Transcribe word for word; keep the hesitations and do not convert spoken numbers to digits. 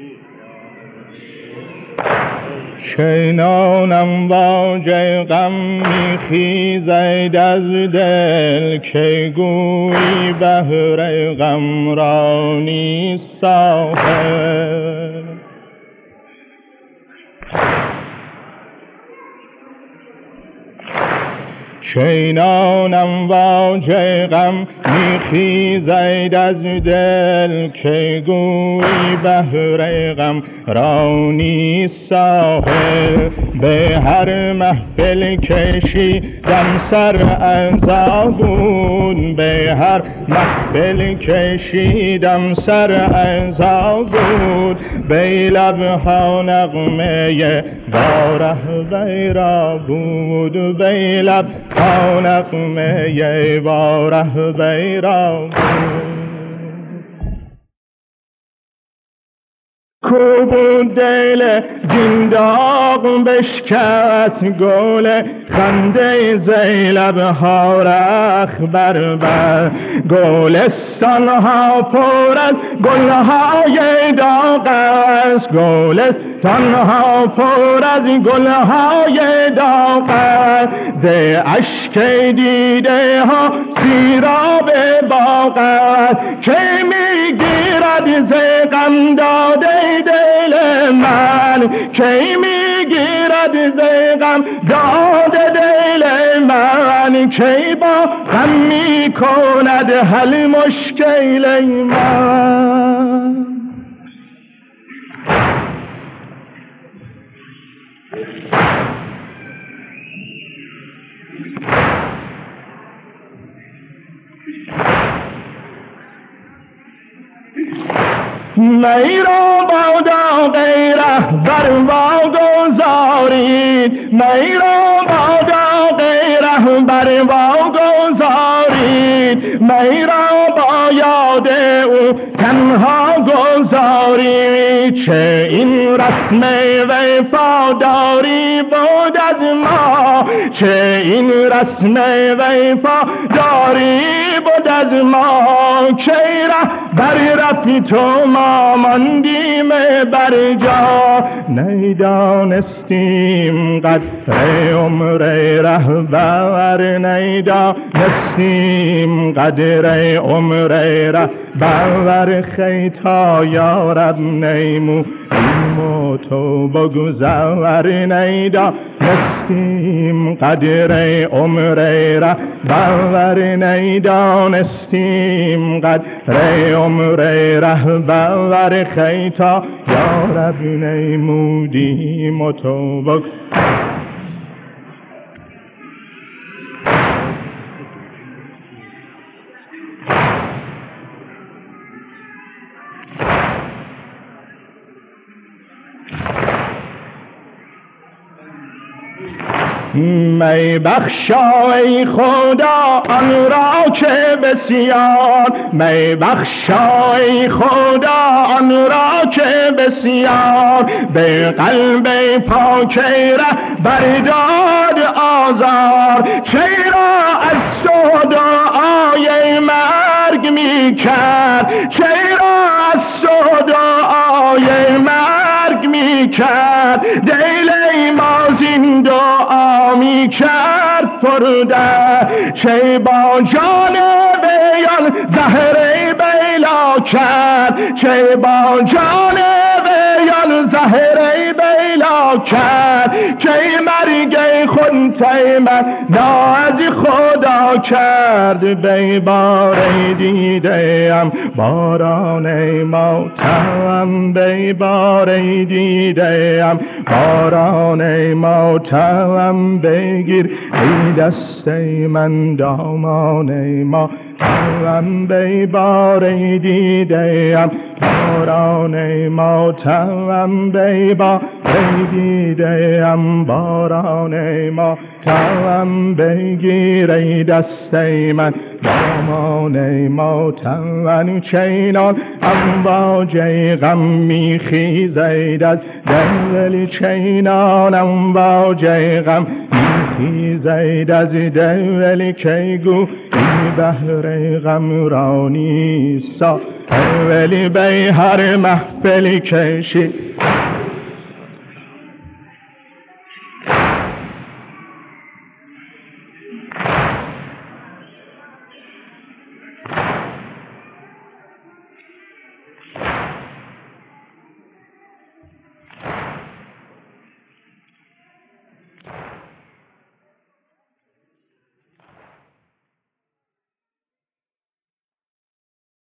چنانم واجه غم میخیزد از دل که گویی بحر غم را نیست ساحل. چنانم واجه غم میخیزد از دل که گویی بحر غم را نیست ساحل. به هر محفل کشیدم سر عذابون، به هر محفل کشیدم سر عذابون. به لبها نغمه واره غیرا بود، به لبها نغمه واره غیرا بود. کو بود دل زنداق بشکست گل خنده زیلب ها رخ بر بر. گلستان ها پر از گل های داغ است، گلستان ها پر از گل های داغ است. ز اشک دیده ها سیراب باغ است، که میگیرد ز غم داده دل من، که میگیرد ز غم داده دل من. که با غم میکند حل مشکل من. می را بادا غیره بر واگذارید، می را بادا غیره بر واگذارید. می را با یاد او تنها گذارید. چه این رسم وفاداری بود از ما، چه این رسم وفاداری بود از ما. که ره بر رفی تو ما ماندیم بر جا، نیدانستیم قدر عمر رهبر، نیدانستیم قدر عمر رهبر. خیتا یارب نیمو و تو بگذر، نیدانستیم قدر عمر رهبر، نیدانستیم قدر عمر رهبر. خیتا یارب نیمودیم و تو بگذر. می بخشا ای خدا آن را که بسیار، می بخشا ای خدا آن را که بسیار. به قلب پاک ره برداد آزار، چرا از تو دعای مرگ می کرد، چرا از تو دعای مرگ می کرد. دل ما زین دعا می کرد فرده، چه با جان بیان زهر بیلا کرد، چه با جان بیان زهر بیلا کرد. که مرگ خود من ناز خدا کرد. بی باره دیدم باران ماتم، بی باره دیدم باران ماتم. بگیر ای دست من دامان ما، هم بی باره دیدم باران ماتم، بی باره دیدم باران ماتم. بگیر ای دست من دامان ماتم. چینان امواج غم میخیزد از دل، چینان امواج غم خیزید از دل که گو این بحر غم را نیست ولی به هر محفلی کشی